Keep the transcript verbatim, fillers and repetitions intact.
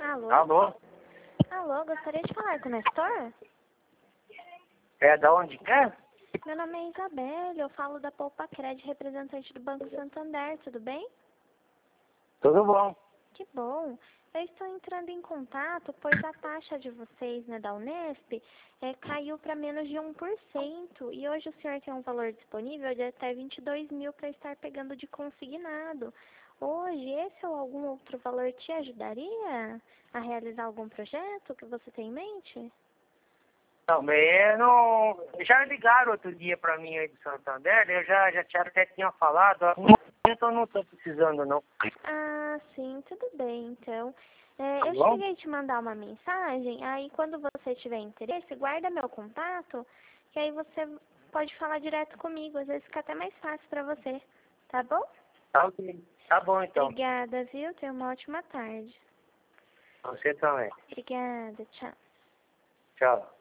Alô? Alô? Alô, gostaria de falar com o Nestor? É da onde que é? Meu nome é Isabelle, eu falo da Poupa Cred, representante do Banco Santander, tudo bem? Tudo bom. Que bom. Eu estou entrando em contato, pois a taxa de vocês, né, da Unesp, é, caiu para menos de um por cento e hoje o senhor tem um valor disponível de até vinte e dois mil para estar pegando de consignado. Hoje, esse ou algum outro valor te ajudaria a realizar algum projeto que você tem em mente? Também eu não. Já ligaram outro dia pra mim aí do Santander, eu já, já tinha, até tinha falado, no momento eu não tô precisando não. Ah, sim, tudo bem, então. É, Tá eu bom? cheguei a te mandar uma mensagem, aí quando você tiver interesse, guarda meu contato, que aí você pode falar direto comigo, às vezes fica até mais fácil pra você, tá bom? Tá ok. Tá bom então. Obrigada, viu? Tenha uma ótima tarde. Você também. Obrigada, tchau. Tchau.